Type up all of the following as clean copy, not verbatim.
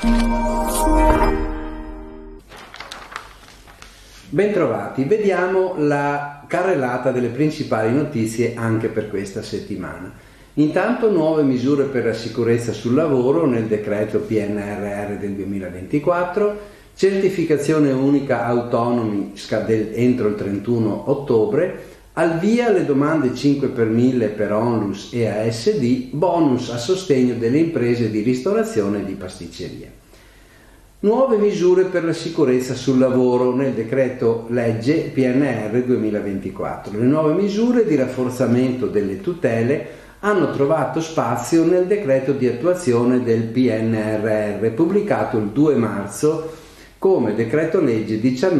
Bentrovati, vediamo la carrellata delle principali notizie anche per questa settimana. Intanto nuove misure per la sicurezza sul lavoro nel decreto PNRR del 2024, certificazione unica autonomi entro il 31 ottobre, al via le domande 5 per 1000 per Onlus e ASD, bonus a sostegno delle imprese di ristorazione e di pasticceria. Nuove misure per la sicurezza sul lavoro nel decreto legge PNR 2024. Le nuove misure di rafforzamento delle tutele hanno trovato spazio nel decreto di attuazione del PNRR pubblicato il 2 marzo come decreto legge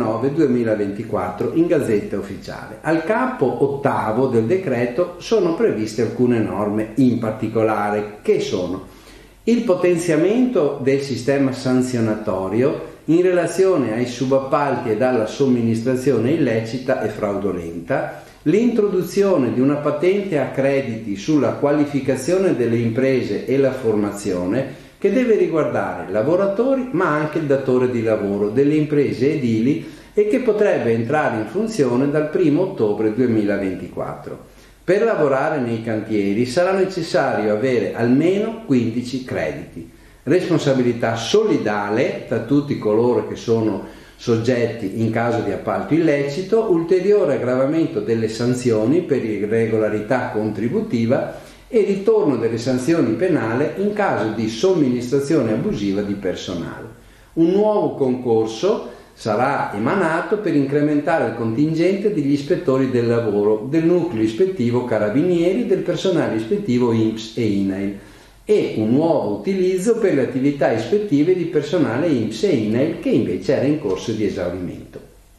19/2024 in Gazzetta Ufficiale. Al capo ottavo del decreto sono previste alcune norme in particolare che sono il potenziamento del sistema sanzionatorio in relazione ai subappalti ed alla somministrazione illecita e fraudolenta, l'introduzione di una patente a crediti sulla qualificazione delle imprese e la formazione che deve riguardare lavoratori ma anche il datore di lavoro delle imprese edili e che potrebbe entrare in funzione dal 1 ottobre 2024. Per lavorare nei cantieri sarà necessario avere almeno 15 crediti. Responsabilità solidale tra tutti coloro che sono soggetti in caso di appalto illecito, ulteriore aggravamento delle sanzioni per irregolarità contributiva e ritorno delle sanzioni penali in caso di somministrazione abusiva di personale. Un nuovo concorso sarà emanato per incrementare il contingente degli ispettori del lavoro, del nucleo ispettivo Carabinieri, del personale ispettivo INPS e INAIL e un nuovo utilizzo per le attività ispettive di personale INPS e INAIL che invece era in corso di esaurimento.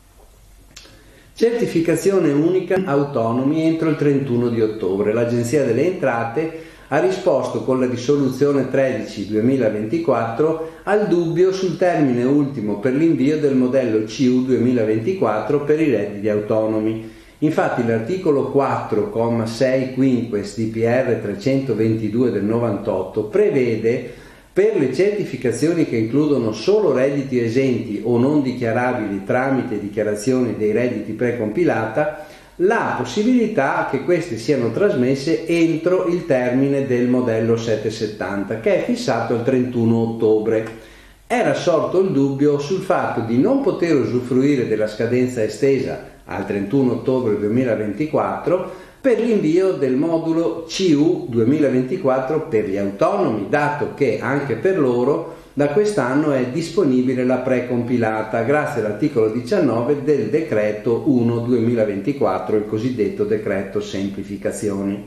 Certificazione unica autonomi entro il 31 di ottobre. L'Agenzia delle Entrate ha risposto con la risoluzione 13/2024 al dubbio sul termine ultimo per l'invio del modello CU 2024 per i redditi autonomi. Infatti l'articolo 4,6 quinques di PR 322 del 98 prevede per le certificazioni che includono solo redditi esenti o non dichiarabili tramite dichiarazioni dei redditi precompilata la possibilità che queste siano trasmesse entro il termine del modello 770 che è fissato al 31 ottobre. Era sorto il dubbio sul fatto di non poter usufruire della scadenza estesa al 31 ottobre 2024 per l'invio del modulo CU 2024 per gli autonomi, dato che anche per loro da quest'anno è disponibile la precompilata grazie all'articolo 19 del decreto 1/2024, il cosiddetto decreto semplificazioni.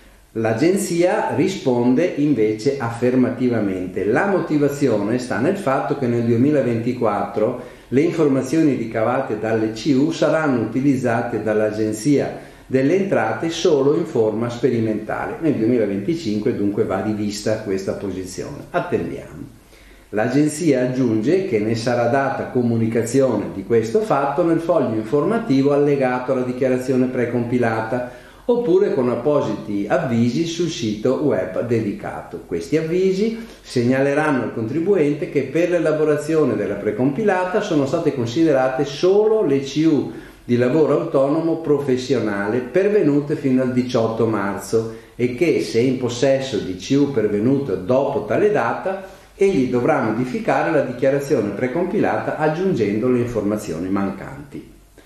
L'agenzia risponde invece affermativamente. La motivazione sta nel fatto che nel 2024 le informazioni ricavate dalle CU saranno utilizzate dall'Agenzia delle Entrate solo in forma sperimentale. Nel 2025 dunque va rivista questa posizione. Attendiamo. L'agenzia aggiunge che ne sarà data comunicazione di questo fatto nel foglio informativo allegato alla dichiarazione precompilata oppure con appositi avvisi sul sito web dedicato. Questi avvisi segnaleranno al contribuente che per l'elaborazione della precompilata sono state considerate solo le CU di lavoro autonomo professionale pervenute fino al 18 marzo e che se in possesso di CU pervenute dopo tale data egli dovrà modificare la dichiarazione precompilata aggiungendo le informazioni mancanti.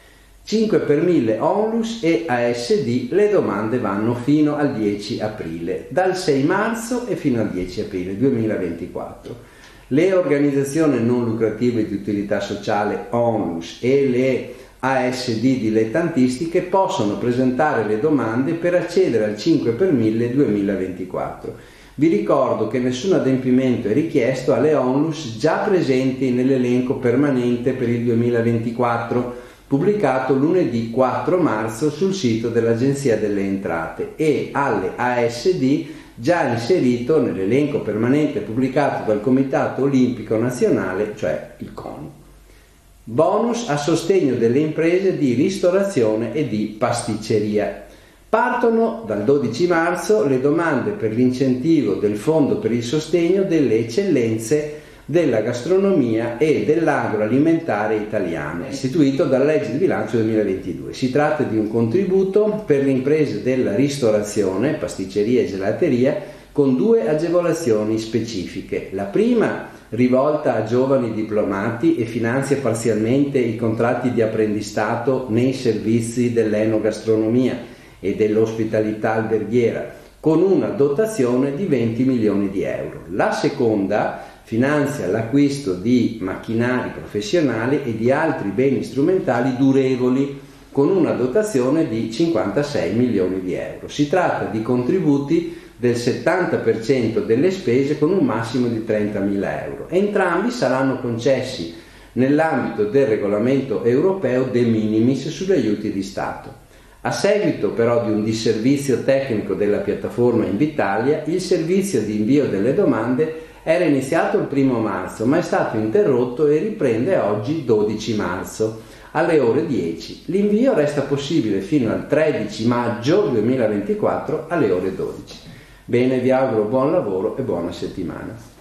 5 per 1000 Onlus e ASD, le domande vanno fino al 10 aprile, dal 6 marzo e fino al 10 aprile 2024. Le organizzazioni non lucrative di utilità sociale Onlus e le ASD dilettantistiche possono presentare le domande per accedere al 5 per 1000 2024. Vi ricordo che nessun adempimento è richiesto alle Onlus già presenti nell'elenco permanente per il 2024, pubblicato lunedì 4 marzo sul sito dell'Agenzia delle Entrate, e alle ASD già inserito nell'elenco permanente pubblicato dal Comitato Olimpico Nazionale, cioè il CONI. Bonus a sostegno delle imprese di ristorazione e di pasticceria. Partono dal 12 marzo le domande per l'incentivo del Fondo per il sostegno delle eccellenze della gastronomia e dell'agroalimentare italiano, istituito dalla legge di bilancio 2022. Si tratta di un contributo per le imprese della ristorazione, pasticceria e gelateria, con 2 agevolazioni specifiche. La prima, rivolta a giovani diplomati, e finanzia parzialmente i contratti di apprendistato nei servizi dell'enogastronomia e dell'ospitalità alberghiera, con una dotazione di 20 milioni di euro. La seconda finanzia l'acquisto di macchinari professionali e di altri beni strumentali durevoli, con una dotazione di 56 milioni di euro. Si tratta di contributi del 70% delle spese con un massimo di 30.000 euro. Entrambi saranno concessi nell'ambito del regolamento europeo De Minimis sugli aiuti di Stato. A seguito però di un disservizio tecnico della piattaforma Invitalia, il servizio di invio delle domande era iniziato il 1 marzo, ma è stato interrotto e riprende oggi 12 marzo alle ore 10. L'invio resta possibile fino al 13 maggio 2024 alle ore 12. Bene, vi auguro buon lavoro e buona settimana.